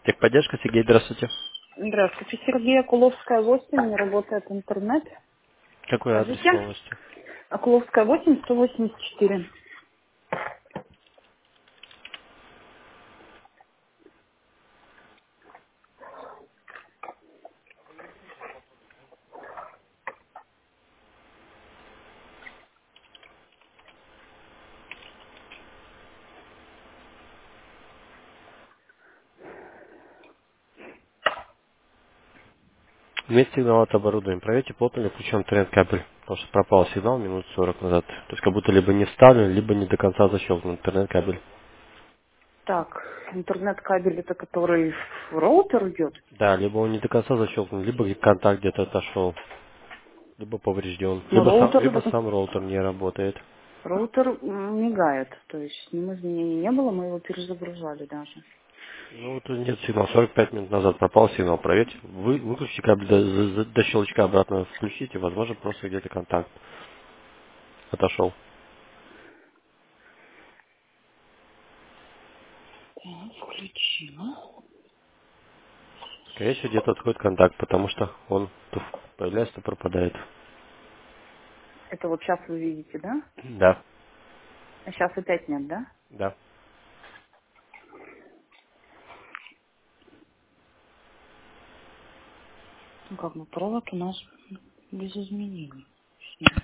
Техподдержка, Сергей, здравствуйте. Здравствуйте, Сергей. Акуловская, 8, не работает интернет. Какой адрес Скажите. полностью? Акуловская, 8, 184. Вместе сигнал от оборудования. Проверьте, плотно ли включен интернет-кабель. Потому что пропал сигнал минут 40 назад. То есть как будто либо не вставлен, либо не до конца защелкнут интернет-кабель. Так, интернет-кабель это который в роутер идет. Да, либо он не до конца защелкнут, либо контакт где-то отошел, либо поврежден, Но либо сам роутер не работает. роутер мигает. То есть с ним изменений не было, мы его перезагружали даже. Ну вот нет сигнала. 45 минут назад пропал сигнал. Проверьте. Выключите кабель до щелчка обратно включите. Возможно, просто где-то контакт отошел. Так, включила. Скорее всего, где-то отходит контакт, потому что он то появляется, то пропадает. Это вот сейчас вы видите, да? Да, А сейчас опять нет, да? да. Ну как, ну провод у нас без изменений. С ним.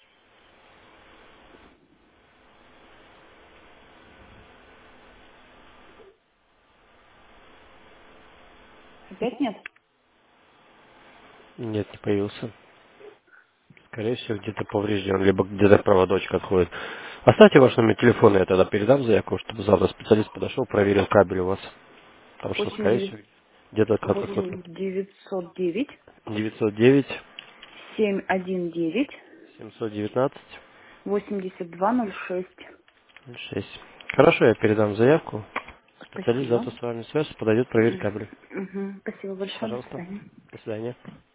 Опять нет? Нет, не появился. Скорее всего, где-то поврежден, либо где-то проводочек отходит. Оставьте ваш номер телефона, я тогда передам заявку, чтобы завтра специалист подошел, проверил кабель у вас. Потому что, 8 скорее 9 всего, где-то отход 8 909 909 719 719 8206. 6. Хорошо, я передам заявку. Специалист Спасибо. завтра с вами свяжется, подойдет проверить кабель. Спасибо большое. До Пожалуйста. свидания. До свидания.